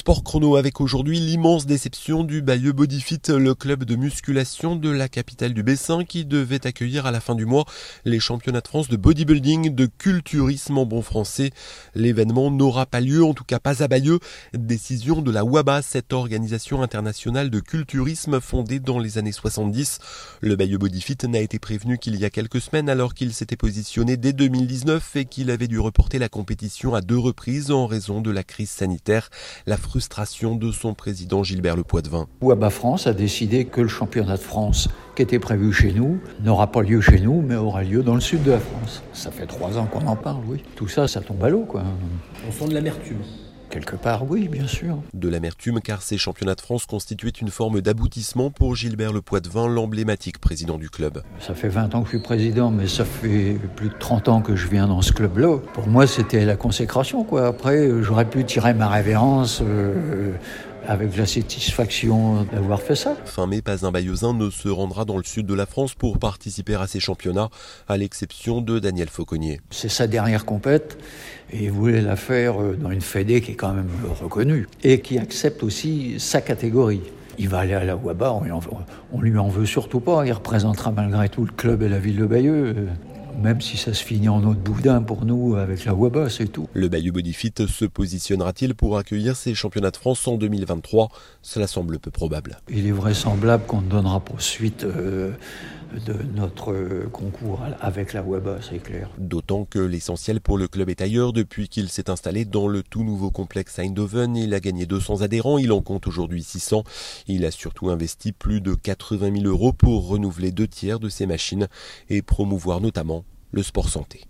sport chrono avec aujourd'hui l'immense déception du Bayeux Bodyfit, le club de musculation de la capitale du Bessin qui devait accueillir à la fin du mois les championnats de France de bodybuilding, de culturisme en bon français. L'événement n'aura pas lieu, en tout cas pas à Bayeux. Décision de la WABA, cette organisation internationale de culturisme fondée dans les années 70. Le Bayeux Bodyfit n'a été prévenu qu'il y a quelques semaines alors qu'il s'était positionné dès 2019 et qu'il avait dû reporter la compétition à 2 reprises en raison de la crise sanitaire. La frustration de son président Gilbert Le Poitvin. WABA France a décidé que le championnat de France qui était prévu chez nous n'aura pas lieu chez nous, mais aura lieu dans le sud de la France. Ça fait 3 ans qu'on en parle, oui. Tout ça, ça tombe à l'eau, quoi. On sent de l'amertume. Quelque part, oui, bien sûr. De l'amertume car ces championnats de France constituaient une forme d'aboutissement pour Gilbert Le Poitvin, l'emblématique président du club. Ça fait 20 ans que je suis président, mais ça fait plus de 30 ans que je viens dans ce club-là. Pour moi, c'était la consécration, quoi. Après, j'aurais pu tirer ma révérence avec la satisfaction d'avoir fait ça. Fin mai, pas un Bayeuxin ne se rendra dans le sud de la France pour participer à ces championnats, à l'exception de Daniel Fauconnier. C'est sa dernière compète et il voulait la faire dans une fédé qui est quand même reconnue et qui accepte aussi sa catégorie. Il va aller à la WABA, on lui en veut surtout pas, il représentera malgré tout le club et la ville de Bayeux. Même si ça se finit en eau de boudin pour nous avec la WABA, c'est tout. Le Bayeux Bodyfit se positionnera-t-il pour accueillir ces championnats de France en 2023 ? Cela semble peu probable. Il est vraisemblable qu'on ne donnera pas suite de notre concours avec la WABA, c'est clair. D'autant que l'essentiel pour le club est ailleurs. Depuis qu'il s'est installé dans le tout nouveau complexe Eindhoven, il a gagné 200 adhérents, il en compte aujourd'hui 600. Il a surtout investi plus de 80 000 € pour renouveler 2 tiers de ses machines et promouvoir notamment le sport santé.